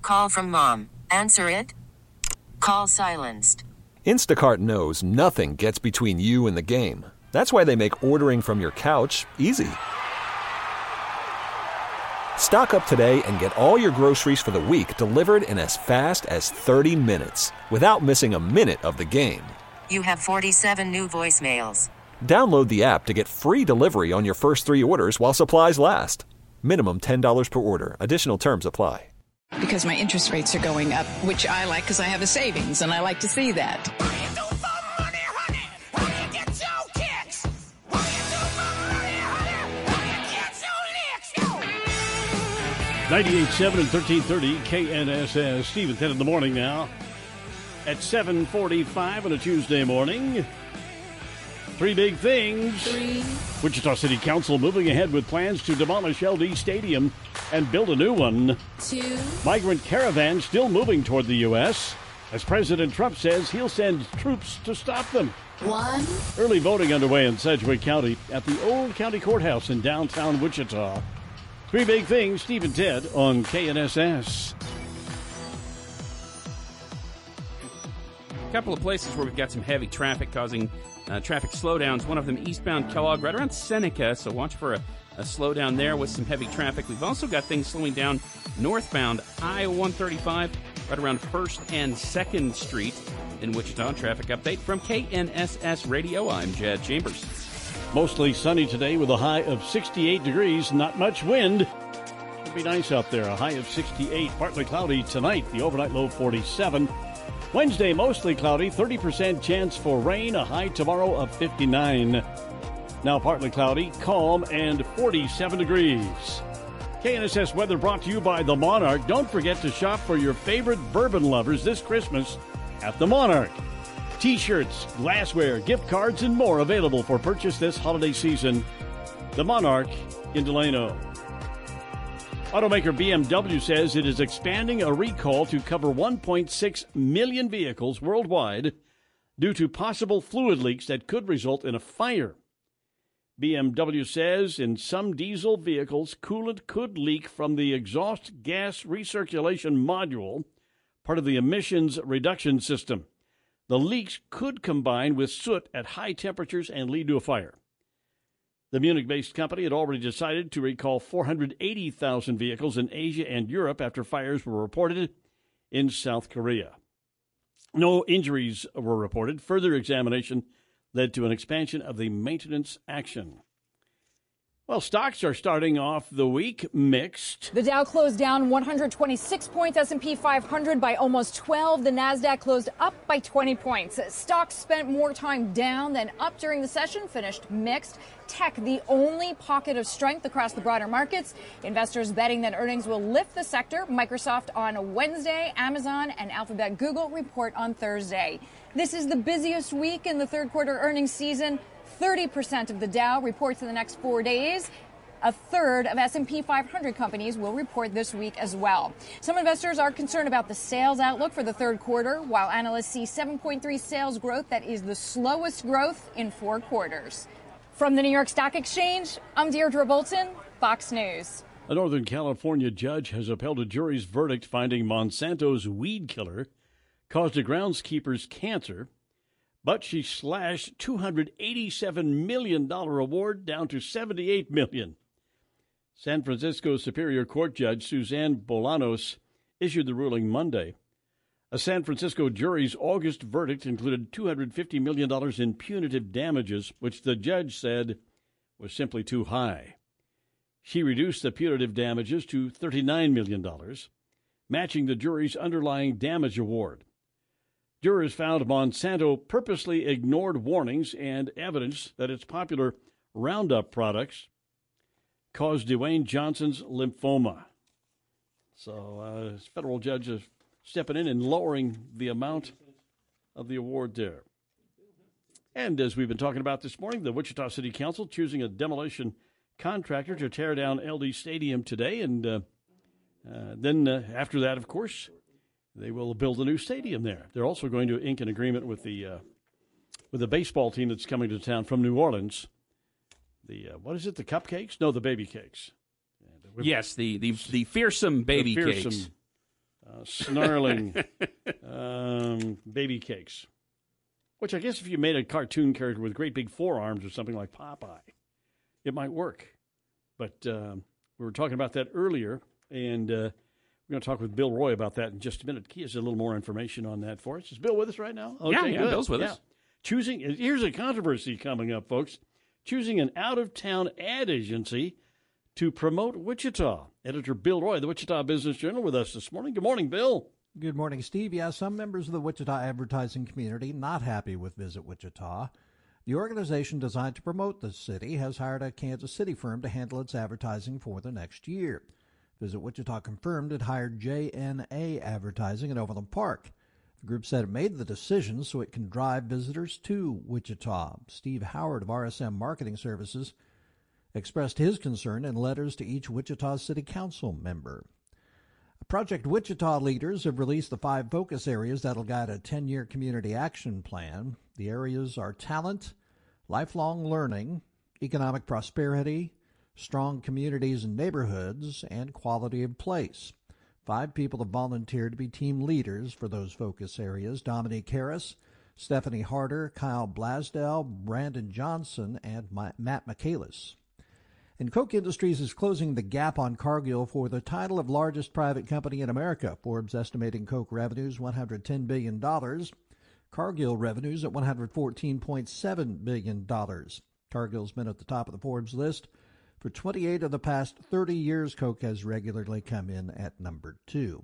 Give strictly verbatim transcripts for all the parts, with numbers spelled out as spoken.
Call from mom. Answer it. Call silenced. Instacart knows nothing gets between you and the game. That's why they make ordering from your couch easy. Stock up today and get all your groceries for the week delivered in as fast as thirty minutes without missing a minute of the game. You have forty-seven new voicemails. Download the app to get free delivery on your first three orders while supplies last. Minimum ten dollars per order. Additional terms apply. Because my interest rates are going up, which I like because I have a savings, and I like to see that. ninety-eight point seven and thirteen thirty K N S S. Steve and Ted in the morning now. At seven forty-five on a Tuesday morning. Three big things. Three. Wichita City Council moving ahead with plans to demolish L D Stadium and build a new one. Two. Migrant caravans still moving toward the U S as President Trump says he'll send troops to stop them. One. Early voting underway in Sedgwick County at the Old County Courthouse in downtown Wichita. Three big things, Steve and Ted on K N S S. A couple of places where we've got some heavy traffic causing uh, traffic slowdowns. One of them eastbound Kellogg, right around Seneca, so watch for a, a slowdown there with some heavy traffic. We've also got things slowing down northbound I one thirty-five, right around first and second Street in Wichita. Traffic update from K N S S Radio. I'm Jed Chambers. Mostly sunny today with a high of sixty-eight degrees, not much wind. It'll be nice out there, a high of sixty-eight. Partly cloudy tonight, the overnight low forty-seven. Wednesday, mostly cloudy, thirty percent chance for rain, a high tomorrow of fifty-nine. Now partly cloudy, calm, and forty-seven degrees. K N S S weather brought to you by The Monarch. Don't forget to shop for your favorite bourbon lovers this Christmas at The Monarch. T-shirts, glassware, gift cards, and more available for purchase this holiday season. The Monarch in Delano. Automaker B M W says it is expanding a recall to cover one point six million vehicles worldwide due to possible fluid leaks that could result in a fire. B M W says in some diesel vehicles, coolant could leak from the exhaust gas recirculation module, part of the emissions reduction system. The leaks could combine with soot at high temperatures and lead to a fire. The Munich-based company had already decided to recall four hundred eighty thousand vehicles in Asia and Europe after fires were reported in South Korea. No injuries were reported. Further examination led to an expansion of the maintenance action. Well, stocks are starting off the week mixed. The Dow closed down one hundred twenty-six points, S and P five hundred by almost twelve. The Nasdaq closed up by twenty points. Stocks spent more time down than up during the session, finished mixed. Tech, the only pocket of strength across the broader markets. Investors betting that earnings will lift the sector. Microsoft on Wednesday, Amazon and Alphabet Google report on Thursday. This is the busiest week in the third quarter earnings season. thirty percent of the Dow reports in the next four days. A third of S and P five hundred companies will report this week as well. Some investors are concerned about the sales outlook for the third quarter, while analysts see seven point three sales growth. That is the slowest growth in four quarters. From the New York Stock Exchange, I'm Deirdre Bolton, Fox News. A Northern California judge has upheld a jury's verdict finding Monsanto's weed killer caused a groundskeeper's cancer, but she slashed two hundred eighty-seven million dollars award down to seventy-eight million dollars. San Francisco Superior Court Judge Suzanne Bolanos issued the ruling Monday. A San Francisco jury's August verdict included two hundred fifty million dollars in punitive damages, which the judge said was simply too high. She reduced the punitive damages to thirty-nine million dollars, matching the jury's underlying damage award. Jurors found Monsanto purposely ignored warnings and evidence that its popular Roundup products caused Dwayne Johnson's lymphoma. So, uh, this federal judge is stepping in and lowering the amount of the award there. And as we've been talking about this morning, the Wichita City Council choosing a demolition contractor to tear down L D Stadium today. And uh, uh, then uh, after that, of course, they will build a new stadium there. They're also going to ink an agreement with the uh, with the baseball team that's coming to town from New Orleans. The uh, what is it? The cupcakes? No, the baby cakes. Yes, the the, the fearsome baby the fearsome, cakes. Uh, snarling um, baby cakes. Which I guess if you made a cartoon character with great big forearms or something like Popeye, it might work. But um, we were talking about that earlier, and uh, we're going to talk with Bill Roy about that in just a minute. He has a little more information on that for us. Is Bill with us right now? Okay, yeah, yeah, good. Bill's with yeah. us. Choosing, here's a controversy coming up, folks. Choosing an out-of-town ad agency to promote Wichita. Editor Bill Roy, the Wichita Business Journal, with us this morning. Good morning, Bill. Good morning, Steve. Yeah, some members of the Wichita advertising community not happy with Visit Wichita. The organization designed to promote the city has hired a Kansas City firm to handle its advertising for the next year. Visit Wichita confirmed it hired J N A Advertising in Overland Park. The group said it made the decision so it can drive visitors to Wichita. Steve Howard of R S M Marketing Services expressed his concern in letters to each Wichita City Council member. Project Wichita leaders have released the five focus areas that'll guide a ten-year community action plan. The areas are talent, lifelong learning, economic prosperity, strong communities and neighborhoods, and quality of place. Five people have volunteered to be team leaders for those focus areas: Dominique Harris, Stephanie Harder, Kyle Blasdell, Brandon Johnson, and Matt Michaelis. And Koch Industries is closing the gap on Cargill for the title of largest private company in America. Forbes estimating Koch revenues one hundred ten billion dollars. Cargill revenues at one hundred fourteen point seven billion dollars. Cargill's been at the top of the Forbes list for twenty-eight of the past thirty years. Koch has regularly come in at number two.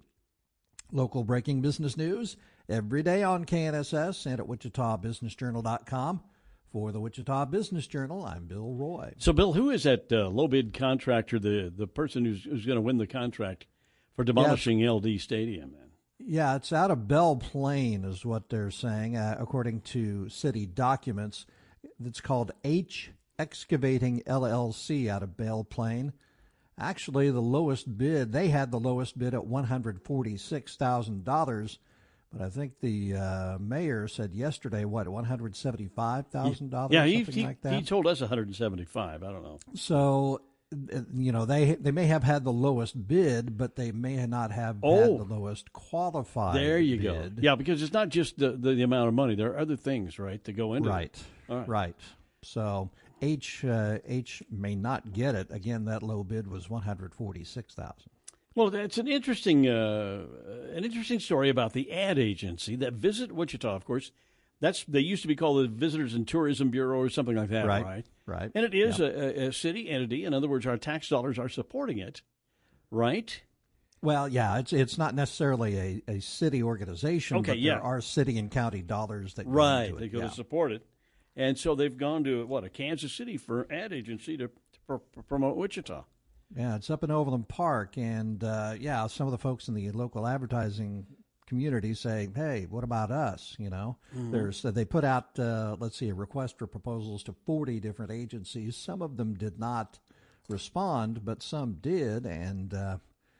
Local breaking business news every day on K N S S and at wichita business journal dot com. For the Wichita Business Journal, I'm Bill Roy. So, Bill, who is that uh, low-bid contractor, the the person who's, who's going to win the contract for demolishing yeah, L D Stadium? Then? Yeah, it's out of Belle Plaine is what they're saying, uh, according to city documents. It's called H Excavating L L C out of Belle Plaine. Actually, the lowest bid, they had the lowest bid at one hundred forty-six thousand dollars. But I think the uh, mayor said yesterday, what, one hundred seventy-five thousand dollars? Yeah, he, something he, like that? he told us one hundred seventy-five. I don't know. So, you know, they they may have had the lowest bid, but they may not have oh, had the lowest qualified There you bid. go. Yeah, because it's not just the, the, the amount of money. There are other things, right, to go into right. it. Right, right. So H uh, H may not get it. Again, that low bid was one hundred forty-six thousand dollars. Well, it's an interesting, uh, an interesting story about the ad agency that Visit Wichita. Of course, that's they used to be called the Visitors and Tourism Bureau or something like that, right? Right. right. And it is yeah. a, a city entity. In other words, our tax dollars are supporting it, right? Well, yeah, it's it's not necessarily a, a city organization. Okay, but yeah. there are city and county dollars that go right into it. they go yeah. to support it, and so they've gone to what a Kansas City for ad agency to, to pr- promote Wichita. Yeah, it's up in Overland Park, and uh, yeah, some of the folks in the local advertising community say, "Hey, what about us?" You know, mm-hmm. there's uh, they put out, uh, let's see, a request for proposals to forty different agencies. Some of them did not respond, but some did, and uh,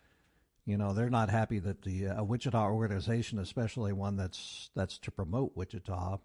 you know, they're not happy that the uh, Wichita organization, especially one that's that's to promote Wichita,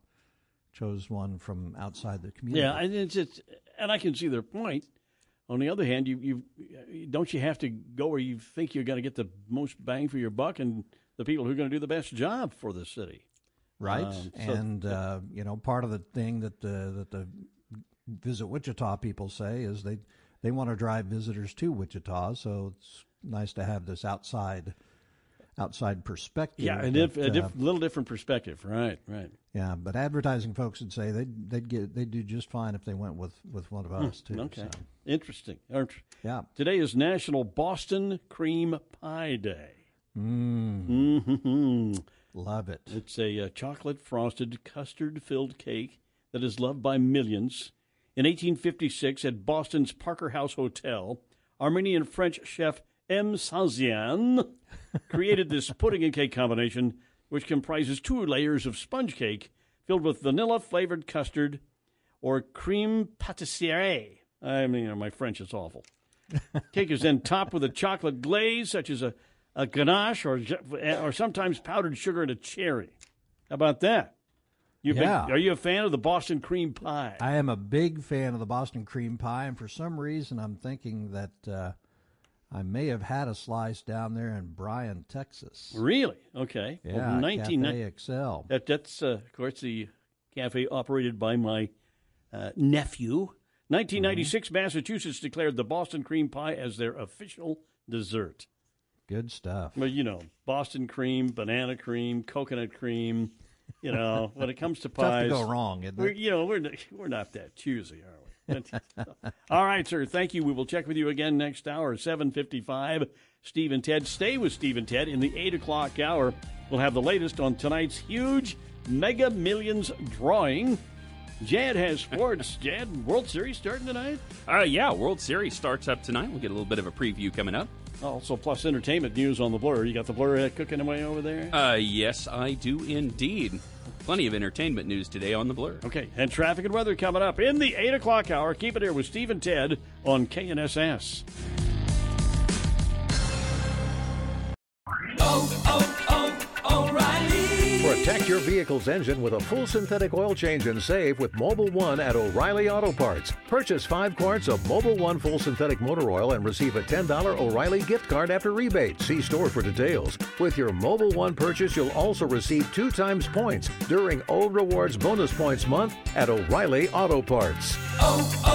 chose one from outside the community. Yeah, and it's, it's and I can see their point. On the other hand, you you don't you have to go where you think you're going to get the most bang for your buck, and the people who are going to do the best job for the city, right? Um, so, and uh, you know, part of the thing that the that the Visit Wichita people say is they they want to drive visitors to Wichita, so it's nice to have this outside outside perspective. Yeah, a, diff, a diff, uh, little different perspective, right? Right. Yeah, but advertising folks would say they'd they'd get they'd do just fine if they went with, with one of us too. Okay, so. Interesting. Yeah. Today is National Boston Cream Pie Day. Mm. Mm-hmm. Love it. It's a uh, chocolate frosted custard filled cake that is loved by millions. In eighteen fifty-six, at Boston's Parker House Hotel, Armenian French chef M. Sazian created this pudding and cake combination, which comprises two layers of sponge cake filled with vanilla-flavored custard or creme pâtissière. I mean, you know, my French is awful. Cake is then topped with a chocolate glaze, such as a, a ganache or or sometimes powdered sugar and a cherry. How about that? You yeah. big, are you a fan of the Boston cream pie? I am a big fan of the Boston cream pie, and for some reason I'm thinking that uh, I may have had a slice down there in Bryan, Texas. Really? Okay. Yeah, well, nineteen Cafe Excel. That, that's, uh, of course, the cafe operated by my uh, nephew. nineteen ninety-six, mm-hmm. Massachusetts declared the Boston cream pie as their official dessert. Good stuff. Well, you know, Boston cream, banana cream, coconut cream. You know, when it comes to pies, tough to go wrong, isn't it? We're, you know, we're we're not that choosy, are we? All right, sir. Thank you. We will check with you again next hour, seven fifty-five. Steve and Ted. Stay with Steve and Ted. In the eight o'clock hour, we'll have the latest on tonight's huge Mega Millions drawing. Jad has sports. Jad, World Series starting tonight? Uh, yeah, World Series starts up tonight. We'll get a little bit of a preview coming up. Also, plus entertainment news on the Blur. You got the Blur cooking away over there? Uh, yes, I do indeed. Plenty of entertainment news today on the Blur. Okay, and traffic and weather coming up in the eight o'clock hour. Keep it here with Steve and Ted on K N S S. Oh, oh, oh, O'Reilly. Protect your vehicle's engine with a full synthetic oil change and save with Mobil one at O'Reilly Auto Parts. Purchase five quarts of Mobil one full synthetic motor oil and receive a ten dollars O'Reilly gift card after rebate. See store for details. With your Mobil one purchase, you'll also receive two times points during O Rewards Bonus Points Month at O'Reilly Auto Parts. Oh,